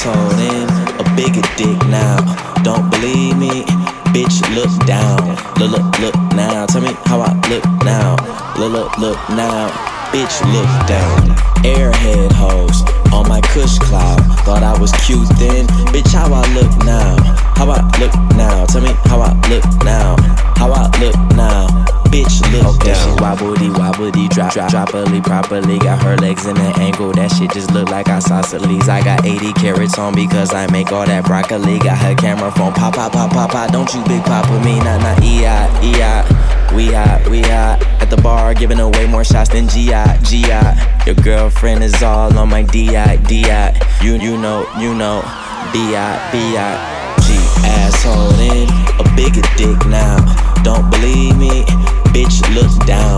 asshole in a bigger dick now. Don't believe me? Bitch, look down. Look now. Tell me how I look now. Look now. Bitch, look down. Airhead hoes on my Kush cloud. Thought I was cute then. Bitch, how I look now? How I look now? Tell me how I look now. How I look now? Bitch, look down. She wobbledy, droppily, properly. Got her legs in an angle. That shit just look like isosceles. I got 80 carats on because I make all that broccoli. Got her camera phone, pop. Don't you big papa me, nah, E.I. We hot at the bar, giving away more shots than G.I. Your girlfriend is all on my D.I. You know, B.I. G asshole in a bigger dick now. Don't believe me? Bitch, look down.